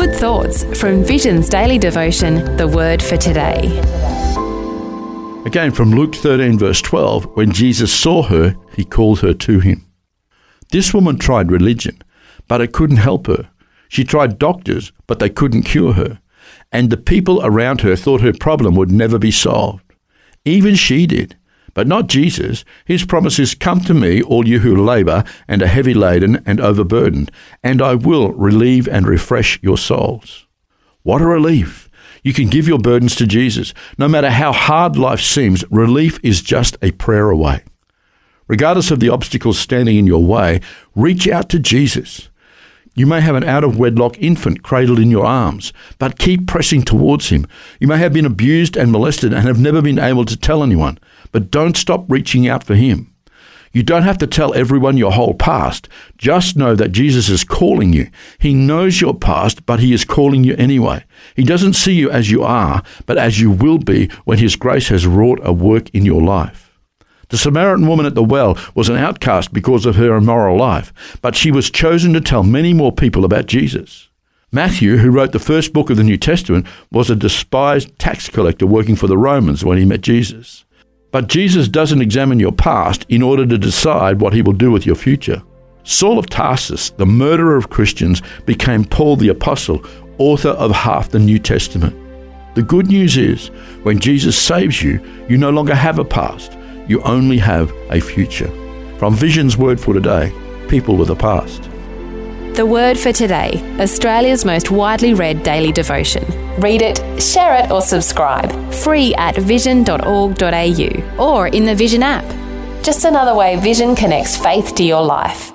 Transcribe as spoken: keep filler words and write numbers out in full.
Good thoughts from Vision's daily devotion, The Word for Today. Again from Luke thirteen verse twelve, when Jesus saw her, he called her to him. This woman tried religion, but it couldn't help her. She tried doctors, but they couldn't cure her. And the people around her thought her problem would never be solved. Even she did. But not Jesus. His promise is, "Come to me, all you who labour and are heavy laden and overburdened, and I will relieve and refresh your souls." What a relief. You can give your burdens to Jesus. No matter how hard life seems, relief is just a prayer away. Regardless of the obstacles standing in your way, reach out to Jesus. You may have an out-of-wedlock infant cradled in your arms, but keep pressing towards him. You may have been abused and molested and have never been able to tell anyone, but don't stop reaching out for him. You don't have to tell everyone your whole past. Just know that Jesus is calling you. He knows your past, but he is calling you anyway. He doesn't see you as you are, but as you will be when his grace has wrought a work in your life. The Samaritan woman at the well was an outcast because of her immoral life, but she was chosen to tell many more people about Jesus. Matthew, who wrote the first book of the New Testament, was a despised tax collector working for the Romans when he met Jesus. But Jesus doesn't examine your past in order to decide what he will do with your future. Saul of Tarsus, the murderer of Christians, became Paul the Apostle, author of half the New Testament. The good news is, when Jesus saves you, you no longer have a past. You only have a future. From Vision's Word for Today, people with a past. The Word for Today, Australia's most widely read daily devotion. Read it, share it or subscribe. Free at vision dot org dot a u or in the Vision app. Just another way Vision connects faith to your life.